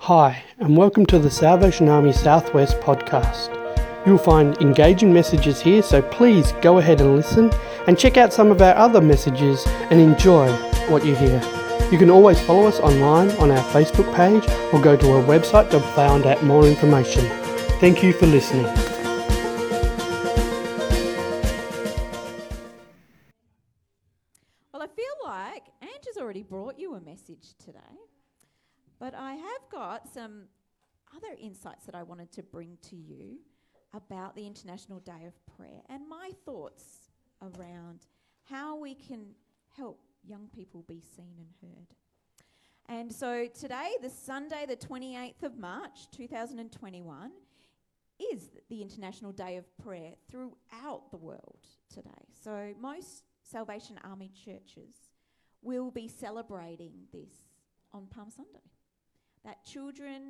Hi, and welcome to the Salvation Army Southwest podcast. You'll find engaging messages here, so please go ahead and listen and check out some of our other messages and enjoy what you hear. You can always follow us online on our Facebook page or go to our website to find out more information. Thank you for listening. Well, I feel like Ange has already brought you a message today, but I have got some other insights that I wanted to bring to you about the International Day of Prayer and my thoughts around how we can help young people be seen and heard. And so today, the Sunday, the 28th of March, 2021, is the International Day of Prayer throughout the world today. So most Salvation Army churches will be celebrating this on Palm Sunday. That children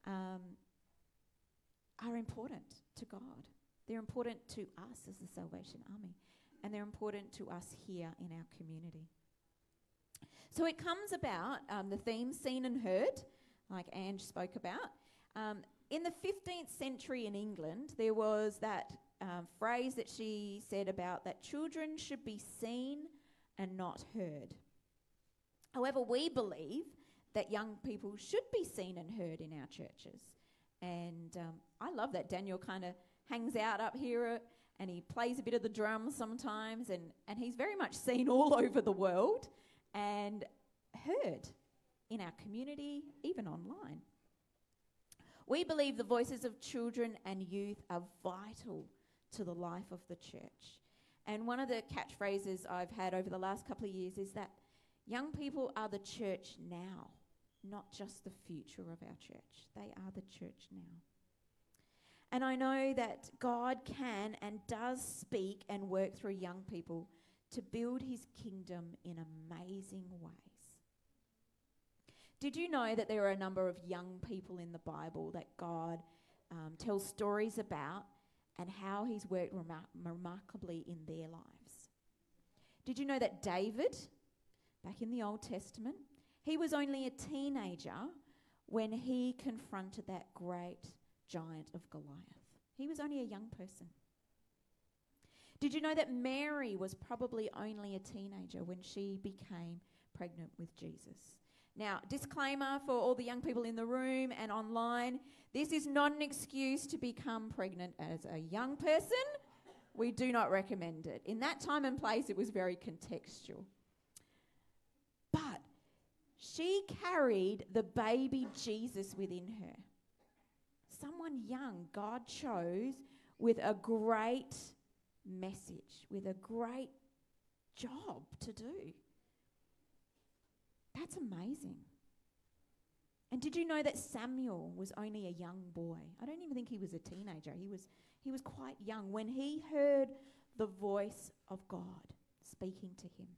are important to God. They're important to us as the Salvation Army, and they're important to us here in our community. So it comes about, the theme Seen and Heard, like Ange spoke about. In the 15th century in England, there was that phrase that she said about that children should be seen and not heard. However, we believe that young people should be seen and heard in our churches. And I love that Daniel kind of hangs out up here and he plays a bit of the drums sometimes, and he's very much seen all over the world and heard in our community, even online. We believe the voices of children and youth are vital to the life of the church. And one of the catchphrases I've had over the last couple of years is that young people are the church now, not just the future of our church. They are the church now. And I know that God can and does speak and work through young people to build his kingdom in amazing ways. Did you know that there are a number of young people in the Bible that God tells stories about and how he's worked remarkably in their lives? Did you know that David, back in the Old Testament, he was only a teenager when he confronted that great giant of Goliath? He was only a young person. Did you know that Mary was probably only a teenager when she became pregnant with Jesus? Now, disclaimer for all the young people in the room and online, this is not an excuse to become pregnant as a young person. We do not recommend it. In that time and place, it was very contextual. But she carried the baby Jesus within her. Someone young God chose with a great message, with a great job to do. That's amazing. And did you know that Samuel was only a young boy? I don't even think he was a teenager. He was quite young when he heard the voice of God speaking to him.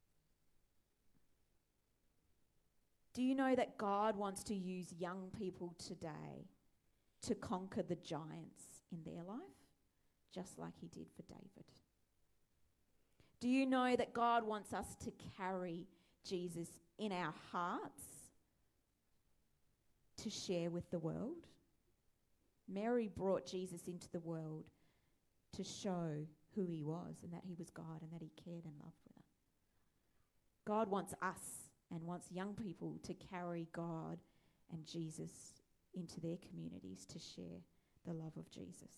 Do you know that God wants to use young people today to conquer the giants in their life, just like he did for David? Do you know that God wants us to carry Jesus in our hearts to share with the world? Mary brought Jesus into the world to show who he was and that he was God and that he cared and loved her. God wants us and wants young people to carry God and Jesus into their communities to share the love of Jesus.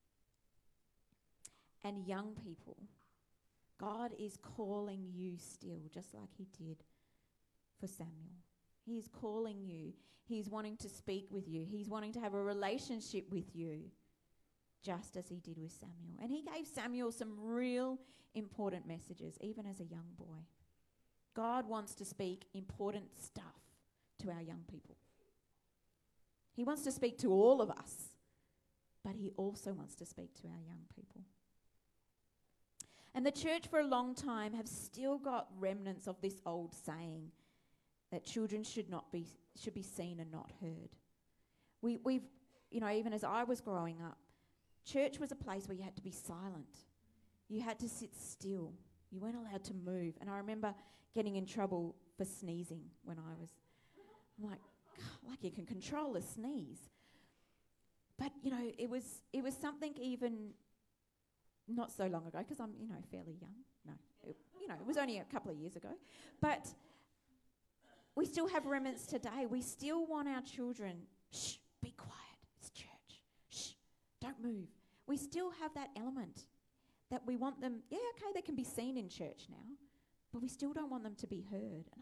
And young people, God is calling you still, just like he did for Samuel. He is calling you. He's wanting to speak with you. He's wanting to have a relationship with you, just as he did with Samuel. And he gave Samuel some real important messages, even as a young boy. God wants to speak important stuff to our young people. He wants to speak to all of us, but he also wants to speak to our young people. And the church for a long time have still got remnants of this old saying that children should be seen and not heard. We've even as I was growing up, church was a place where you had to be silent. You had to sit still. You weren't allowed to move. And I remember getting in trouble for sneezing when I was, I'm like, like you can control a sneeze. But, it was something even not so long ago, because I'm, fairly young. No, it was only a couple of years ago. But we still have remnants today. We still want our children, shh, be quiet, it's church. Shh, don't move. We still have that element that we want them, they can be seen in church now, but we still don't want them to be heard. And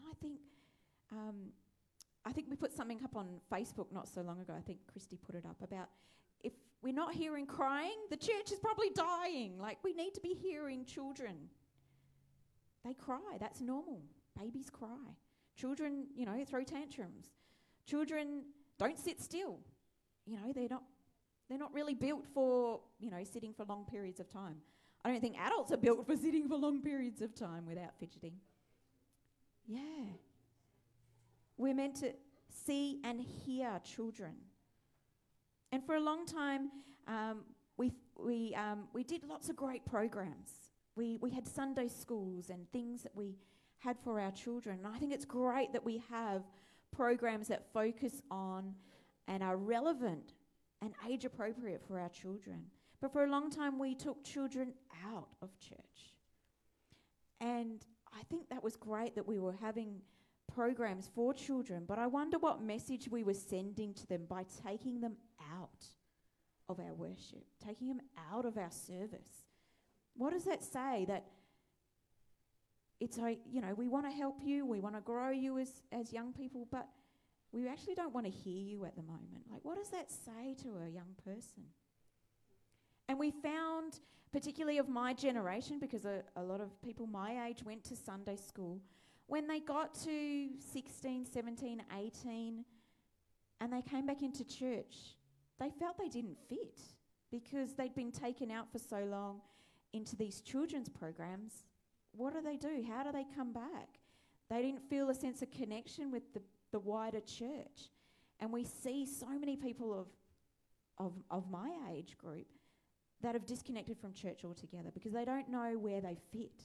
I think we put something up on Facebook not so long ago. I think Christy put it up about if we're not hearing crying, the church is probably dying. Like, we need to be hearing children. They cry. That's normal. Babies cry. Children, throw tantrums. Children don't sit still. They're not really built for, sitting for long periods of time. I don't think adults are built for sitting for long periods of time without fidgeting. Yeah. We're meant to see and hear children. And for a long time, we did lots of great programs. We had Sunday schools and things that we had for our children. And I think it's great that we have programs that focus on and are relevant and age appropriate for our children. But for a long time, we took children out of church. And I think that was great that we were having programs for children, but I wonder what message we were sending to them by taking them out of our worship, taking them out of our service. What does that say? That it's, we want to help you, we want to grow you as young people, but we actually don't want to hear you at the moment. Like, what does that say to a young person? And we found, particularly of my generation, because a lot of people my age went to Sunday school, when they got to 16, 17, 18, and they came back into church, they felt they didn't fit because they'd been taken out for so long into these children's programs. What do? How do they come back? They didn't feel a sense of connection with the wider church. And we see so many people of my age group that have disconnected from church altogether because they don't know where they fit.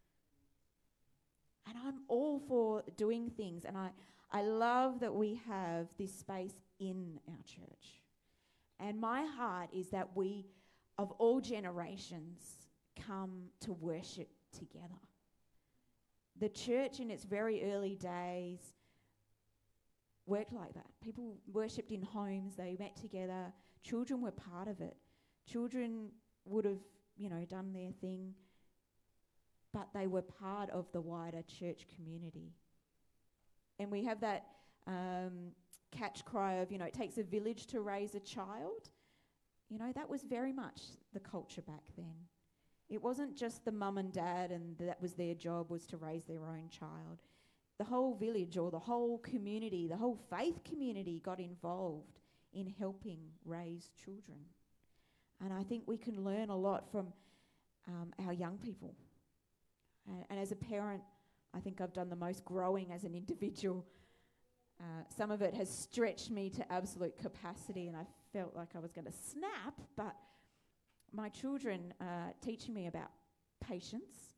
And I'm all for doing things, and I love that we have this space in our church. And my heart is that we, of all generations, come to worship together. The church in its very early days worked like that. People worshipped in homes, they met together, children were part of it. Children would have, done their thing, but they were part of the wider church community. And we have that catch cry of, it takes a village to raise a child. That was very much the culture back then. It wasn't just the mum and dad and that was their job, was to raise their own child. The whole village or the whole community, the whole faith community got involved in helping raise children. And I think we can learn a lot from our young people. And as a parent, I think I've done the most growing as an individual. Some of it has stretched me to absolute capacity, and I felt like I was going to snap, but my children are teaching me about patience,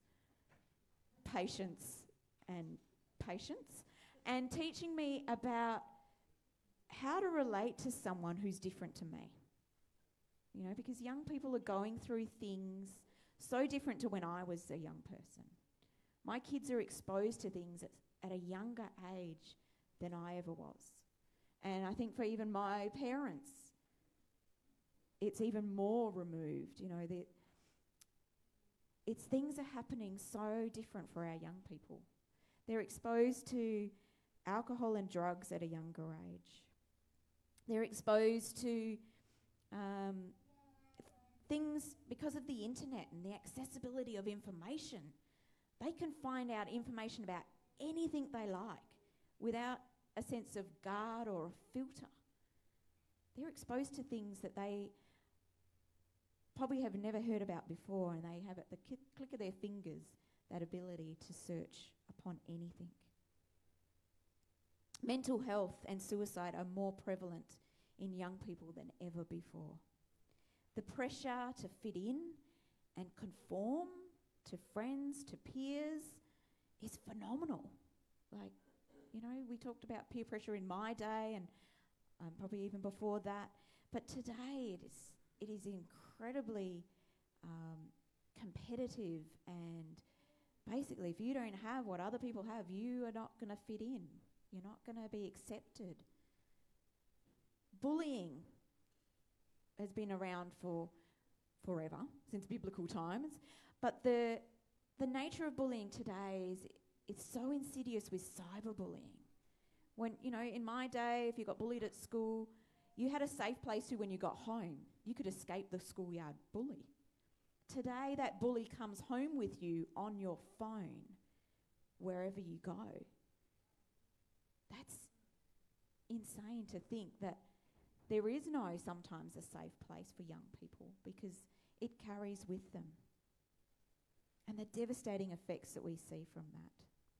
and teaching me about how to relate to someone who's different to me. Because young people are going through things so different to when I was a young person. My kids are exposed to things at a younger age than I ever was. And I think for even my parents, it's even more removed. It's things are happening so different for our young people. They're exposed to alcohol and drugs at a younger age. They're exposed to things because of the internet and the accessibility of information. They can find out information about anything they like without a sense of guard or a filter. They're exposed to things that they probably have never heard about before, and they have at the click of their fingers that ability to search upon anything. Mental health and suicide are more prevalent in young people than ever before. The pressure to fit in and conform to friends, to peers, is phenomenal. We talked about peer pressure in my day, and probably even before that. But today it is incredibly competitive, and basically if you don't have what other people have, you are not going to fit in. You're not going to be accepted. Bullying has been around for forever, since biblical times, but the nature of bullying today is it's so insidious with cyberbullying. When, in my day, if you got bullied at school, you had a safe place to when you got home. You could escape the schoolyard bully. Today, that bully comes home with you on your phone, wherever you go. That's insane to think that there is sometimes a safe place for young people, because it carries with them. And the devastating effects that we see from that.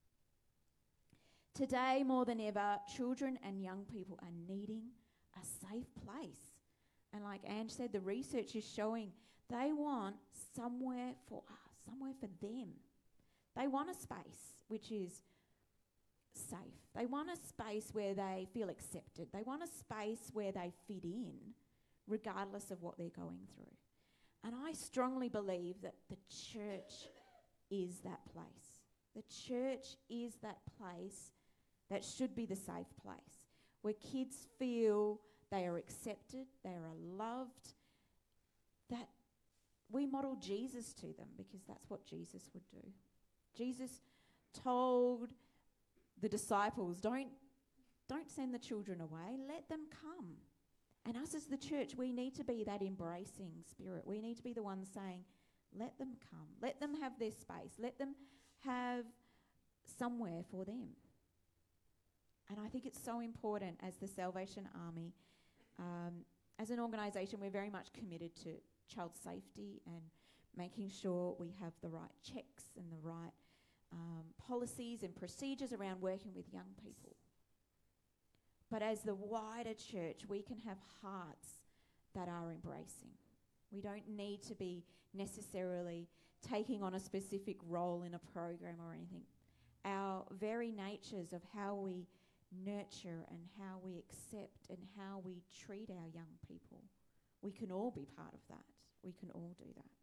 Today, more than ever, children and young people are needing a safe place. And like Ange said, the research is showing they want somewhere for us, somewhere for them. They want a space which is safe. They want a space where they feel accepted. They want a space where they fit in, regardless of what they're going through. And I strongly believe that the church is that place. The church is that place that should be the safe place, where kids feel they are accepted, they are loved, that we model Jesus to them, because that's what Jesus would do. Jesus told the disciples, don't send the children away, let them come. And us as the church, we need to be that embracing spirit. We need to be the ones saying, let them come, let them have their space, let them have somewhere for them. And I think it's so important as the Salvation Army, as an organisation, we're very much committed to child safety and making sure we have the right checks and the right policies and procedures around working with young people. But as the wider church, we can have hearts that are embracing. We don't need to be necessarily taking on a specific role in a program or anything. Our very natures of how we nurture and how we accept and how we treat our young people, we can all be part of that. We can all do that.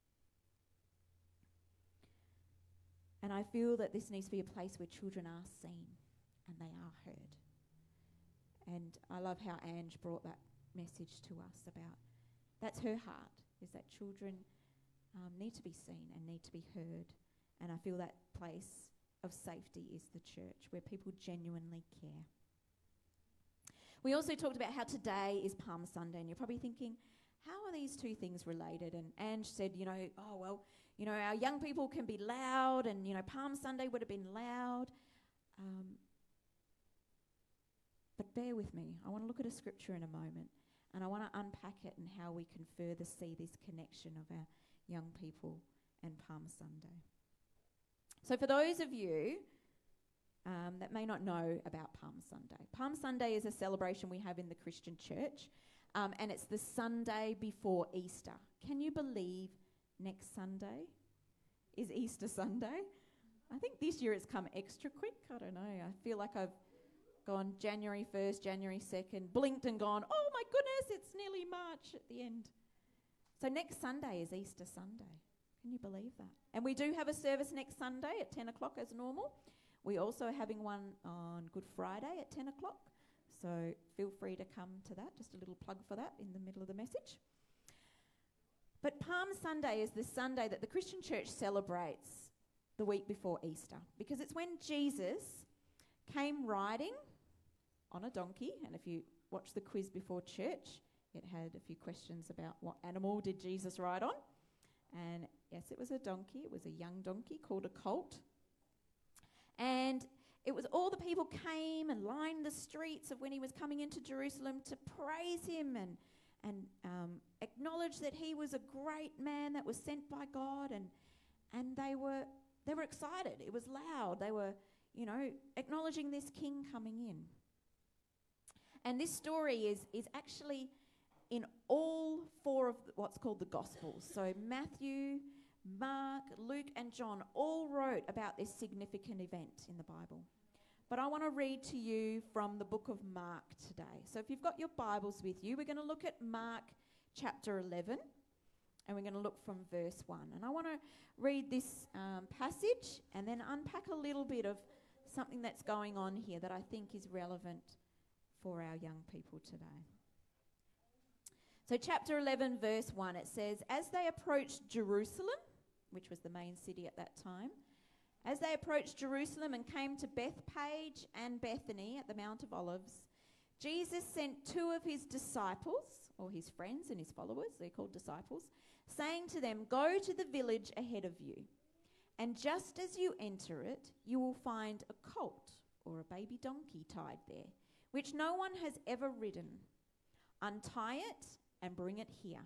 And I feel that this needs to be a place where children are seen and they are heard. And I love how Ange brought that message to us about, that's her heart, is that children need to be seen and need to be heard. And I feel that place of safety is the church, where people genuinely care. We also talked about how today is Palm Sunday, and you're probably thinking, how are these two things related? And Ange said, our young people can be loud, and, Palm Sunday would have been loud. But bear with me. I want to look at a scripture in a moment, and I want to unpack it and how we can further see this connection of our young people and Palm Sunday. So for those of you that may not know about Palm Sunday is a celebration we have in the Christian church, and it's the Sunday before Easter. Can you believe next Sunday is Easter Sunday? I think this year it's come extra quick. I don't know. I feel like I've gone January 1st, January 2nd, blinked and gone, oh my goodness, it's nearly March at the end. So next Sunday is Easter Sunday. Can you believe that? And we do have a service next Sunday at 10 o'clock as normal. We also are having one on Good Friday at 10 o'clock. So feel free to come to that. Just a little plug for that in the middle of the message. But Palm Sunday is the Sunday that the Christian church celebrates the week before Easter, because it's when Jesus came riding on a donkey. And if you watch the quiz before church, it had a few questions about what animal did Jesus ride on. And yes, it was a donkey. It was a young donkey called a colt. And it was all the people came and lined the streets of when he was coming into Jerusalem to praise him and acknowledge that he was a great man that was sent by God. And they were excited. It was loud. They were, acknowledging this king coming in. And this story is actually in all four of what's called the Gospels. So Matthew, Mark, Luke, and John all wrote about this significant event in the Bible. but I want to read to you from the book of Mark today. So if you've got your Bibles with you, we're going to look at Mark chapter 11, and we're going to look from verse 1. And I want to read this passage and then unpack a little bit of something that's going on here that I think is relevant for our young people today. So chapter 11, verse 1, it says, "As they approached Jerusalem," which was the main city at that time, "as they approached Jerusalem and came to Bethphage and Bethany at the Mount of Olives, Jesus sent two of his disciples," or his friends and his followers, they're called disciples, "saying to them, 'Go to the village ahead of you, and just as you enter it, you will find a colt or a baby donkey tied there, which no one has ever ridden. Untie it and bring it here.'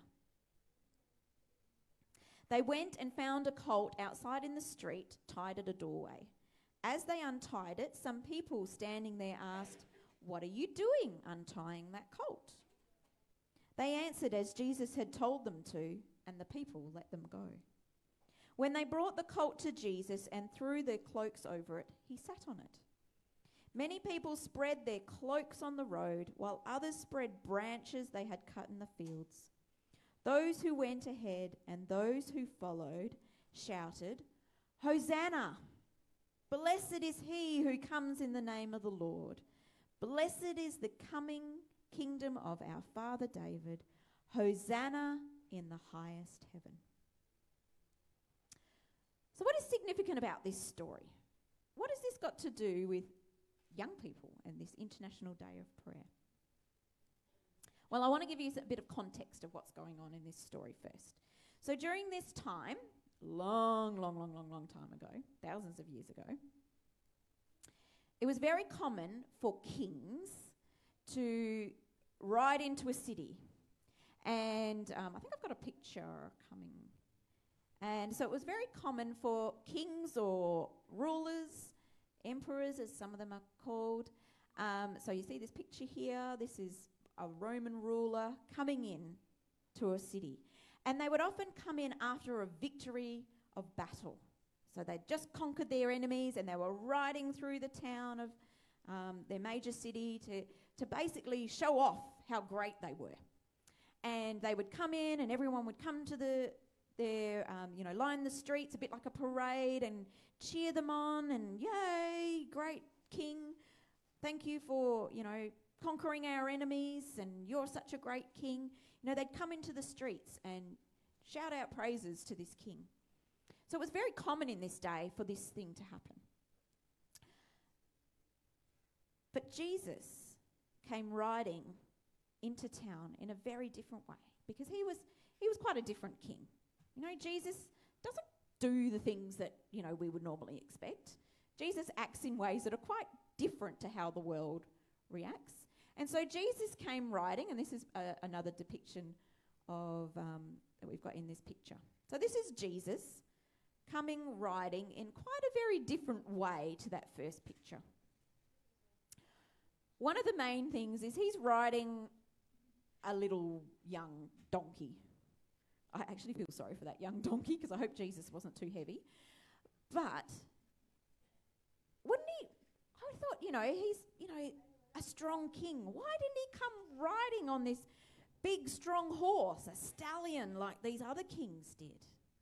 They went and found a colt outside in the street, tied at a doorway. As they untied it, some people standing there asked, 'What are you doing untying that colt?' They answered as Jesus had told them to, and the people let them go. When they brought the colt to Jesus and threw their cloaks over it, he sat on it. Many people spread their cloaks on the road, while others spread branches they had cut in the fields. Those who went ahead and those who followed shouted, 'Hosanna! Blessed is he who comes in the name of the Lord. Blessed is the coming kingdom of our father David. Hosanna in the highest heaven.'" So what is significant about this story? What has this got to do with young people and this International Day of Prayer? Well, I want to give you a bit of context of what's going on in this story first. So during this time, long time ago, thousands of years ago, it was very common for kings to ride into a city. And I think I've got a picture coming. And so it was very common for kings or rulers, emperors as some of them are called. So you see this picture here. This is a Roman ruler coming in to a city. And they would often come in after a victory of battle. So they'd just conquered their enemies and they were riding through the town of their major city to basically show off how great they were. And they would come in and everyone would come to line the streets, a bit like a parade, and cheer them on and, "Yay, great king. Thank you for, conquering our enemies, and you're such a great king." They'd come into the streets and shout out praises to this king. So it was very common in this day for this thing to happen. But Jesus came riding into town in a very different way, because he was quite a different king. Jesus doesn't do the things that, we would normally expect. Jesus acts in ways that are quite different to how the world reacts. And so Jesus came riding, and this is another depiction of that we've got in this picture. So this is Jesus coming riding in quite a very different way to that first picture. One of the main things is he's riding a little young donkey. I actually feel sorry for that young donkey, because I hope Jesus wasn't too heavy. But wouldn't he? I thought, he's, a strong king. Why didn't he come riding on this big, strong horse, a stallion, like these other kings did?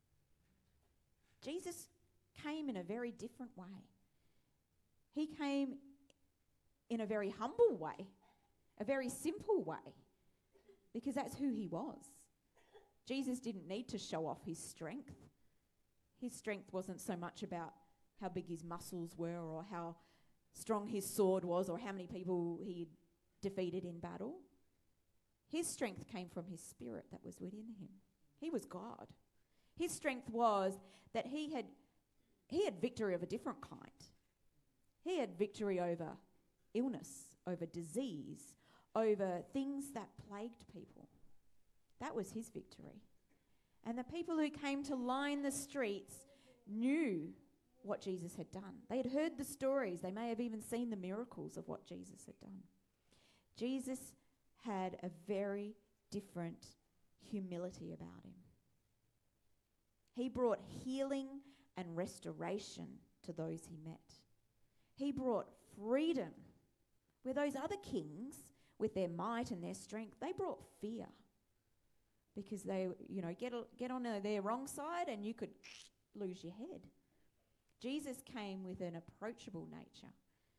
Jesus came in a very different way. He came in a very humble way, a very simple way, because that's who he was. Jesus didn't need to show off his strength. His strength wasn't so much about how big his muscles were or how strong his sword was or how many people he defeated in battle. His strength came from his spirit that was within him. He was God. His strength was that he had victory of a different kind. He had victory over illness, over disease, over things that plagued people. That was his victory. And the people who came to line the streets knew what Jesus had done. They had heard the stories. They may have even seen the miracles of what Jesus had done. Jesus had a very different humility about him. He brought healing and restoration to those he met. He brought freedom. Where those other kings, with their might and their strength, they brought fear. Because they, get on their wrong side and you could lose your head. Jesus came with an approachable nature,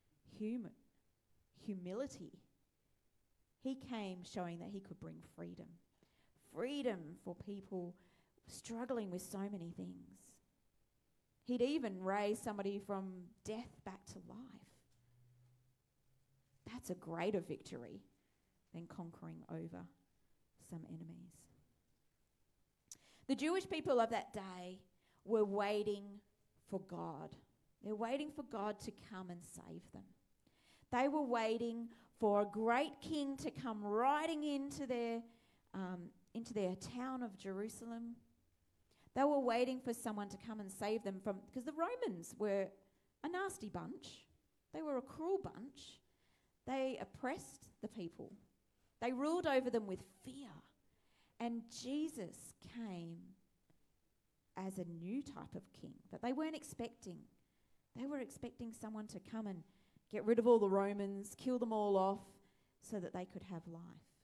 humility. He came showing that he could bring freedom. Freedom for people struggling with so many things. He'd even raise somebody from death back to life. That's a greater victory than conquering over some enemies. The Jewish people of that day were waiting for God. They're waiting for God to come and save them. They were waiting for a great king to come riding into their town of Jerusalem. They were waiting for someone to come and save them from, because the Romans were a nasty bunch. They were a cruel bunch. They oppressed the people. They ruled over them with fear. And Jesus came as a new type of king that they weren't expecting. They were expecting someone to come and get rid of all the Romans, kill them all off, so that they could have life.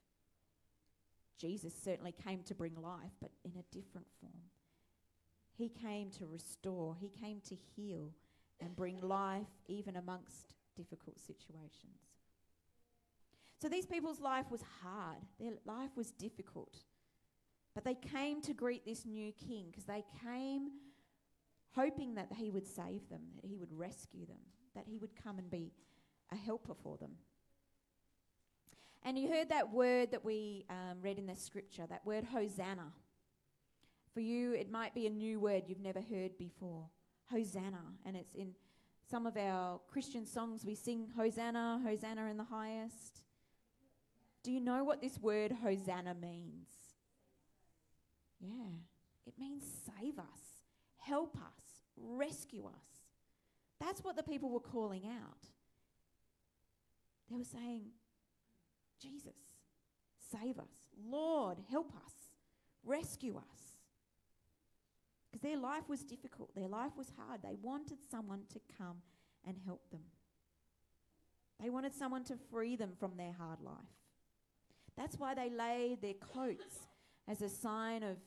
Jesus certainly came to bring life, but in a different form. He came to restore. He came to heal and bring life even amongst difficult situations. So these people's life was hard. Their life was difficult. But they came to greet this new king because they came hoping that he would save them, that he would rescue them, that he would come and be a helper for them. And you heard that word that we read in the scripture, that word Hosanna. For you, it might be a new word you've never heard before. Hosanna. And it's in some of our Christian songs. We sing Hosanna, Hosanna in the highest. Do you know what this word Hosanna means? Yeah. It means save us, help us, rescue us. That's what the people were calling out. They were saying, Jesus, save us. Lord, help us, rescue us. Because their life was difficult. Their life was hard. They wanted someone to come and help them. They wanted someone to free them from their hard life. That's why they laid their coats as a sign of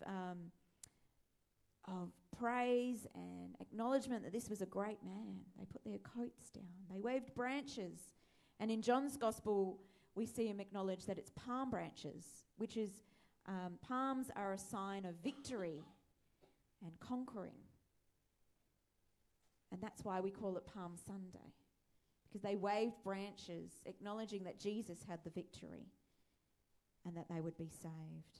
praise and acknowledgement that this was a great man. They put their coats down. They waved branches. And in John's Gospel, we see him acknowledge that it's palm branches, which is, palms are a sign of victory and conquering. And that's why we call it Palm Sunday, because they waved branches acknowledging that Jesus had the victory and that they would be saved.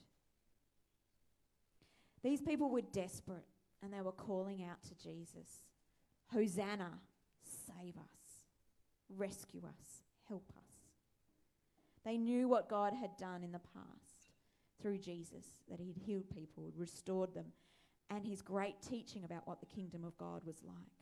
These people were desperate and they were calling out to Jesus, Hosanna, save us, rescue us, help us. They knew what God had done in the past through Jesus, that he'd healed people, restored them, and his great teaching about what the kingdom of God was like.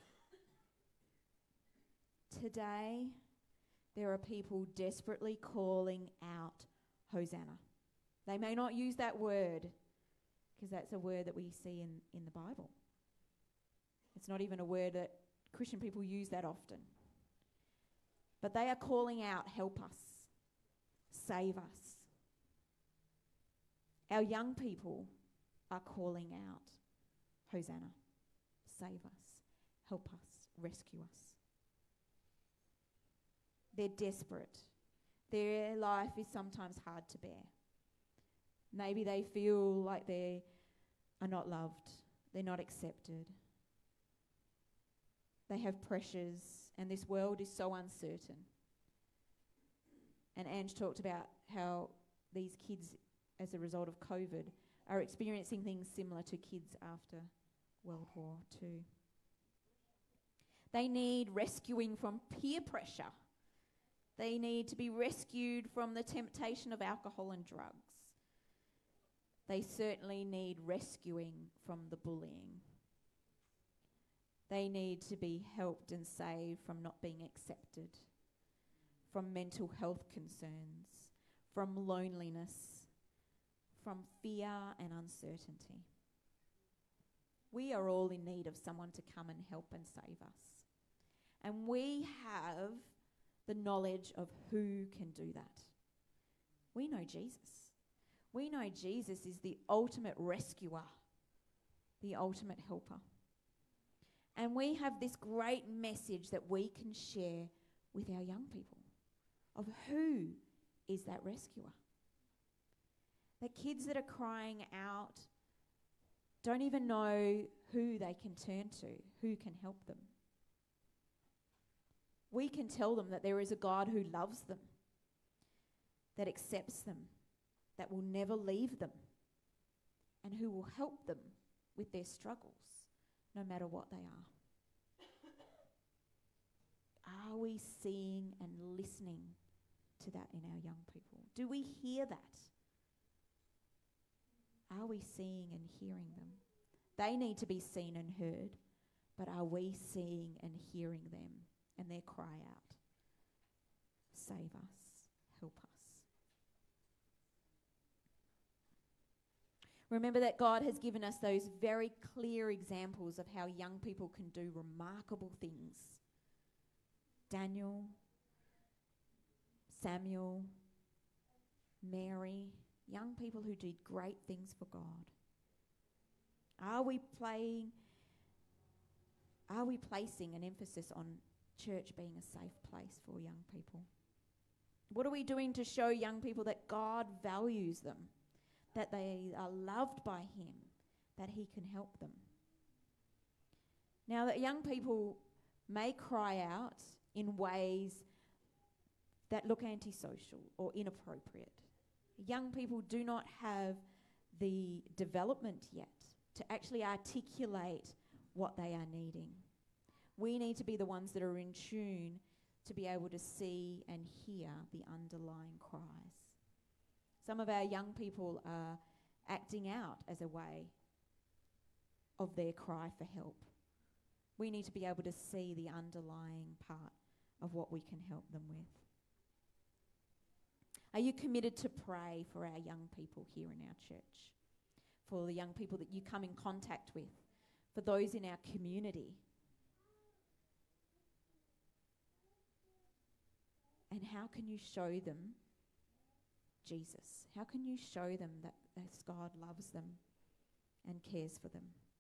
Today, there are people desperately calling out Hosanna. They may not use that word because that's a word that we see in the Bible. It's not even a word that Christian people use that often. But they are calling out, help us, save us. Our young people are calling out, Hosanna, save us, help us, rescue us. They're desperate. Their life is sometimes hard to bear. Maybe they feel like they are not loved, they're not accepted. They have pressures, and this world is so uncertain. And Ange talked about how these kids, as a result of COVID, are experiencing things similar to kids after World War II. They need rescuing from peer pressure. They need to be rescued from the temptation of alcohol and drugs. They certainly need rescuing from the bullying. They need to be helped and saved from not being accepted, from mental health concerns, from loneliness, from fear and uncertainty. We are all in need of someone to come and help and save us. And we have the knowledge of who can do that. We know Jesus. We know Jesus is the ultimate rescuer, the ultimate helper. And we have this great message that we can share with our young people of who is that rescuer. The kids that are crying out don't even know who they can turn to, who can help them. We can tell them that there is a God who loves them, that accepts them, that will never leave them, and who will help them with their struggles, no matter what they are. Are we seeing and listening to that in our young people? Do we hear that? Are we seeing and hearing them? They need to be seen and heard, but are we seeing and hearing them and their cry out? Save us, help us. Remember that God has given us those very clear examples of how young people can do remarkable things. Daniel, Samuel, Mary, young people who did great things for God. Are we placing an emphasis on church being a safe place for young people? What are we doing to show young people that God values them, that they are loved by Him, that He can help them? Now, that young people may cry out in ways that look antisocial or inappropriate. Young people do not have the development yet to actually articulate what they are needing. We need to be the ones that are in tune to be able to see and hear the underlying cries. Some of our young people are acting out as a way of their cry for help. We need to be able to see the underlying part of what we can help them with. Are you committed to pray for our young people here in our church? For the young people that you come in contact with? For those in our community? And how can you show them Jesus? How can you show them that God loves them and cares for them?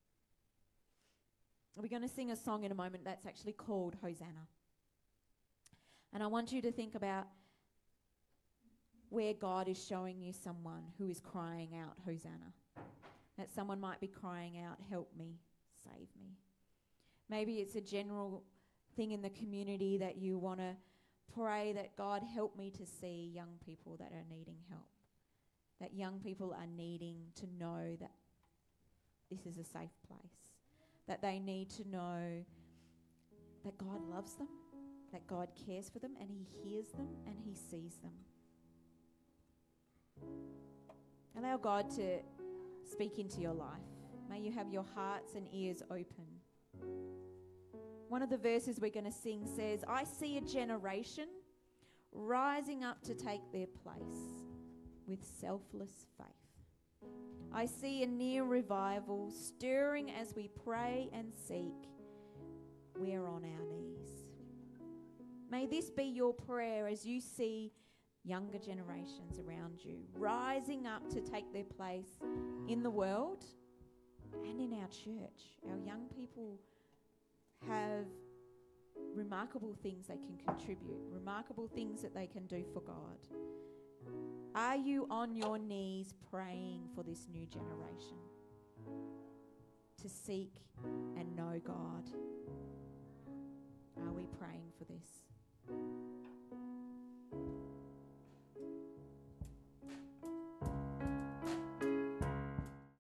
We're going to sing a song in a moment that's actually called Hosanna. And I want you to think about where God is showing you someone who is crying out, Hosanna. That someone might be crying out, help me, save me. Maybe it's a general thing in the community that you want to pray that God help me to see young people that are needing help. That young people are needing to know that this is a safe place. That they need to know that God loves them, that God cares for them, and He hears them and He sees them. Allow God to speak into your life. May you have your hearts and ears open. One of the verses we're going to sing says, I see a generation rising up to take their place with selfless faith. I see a near revival stirring as we pray and seek. We're on our knees. May this be your prayer as you see younger generations around you rising up to take their place in the world and in our church. Our young people have remarkable things they can contribute, remarkable things that they can do for God. Are you on your knees praying for this new generation to seek and know God? Are we praying for this?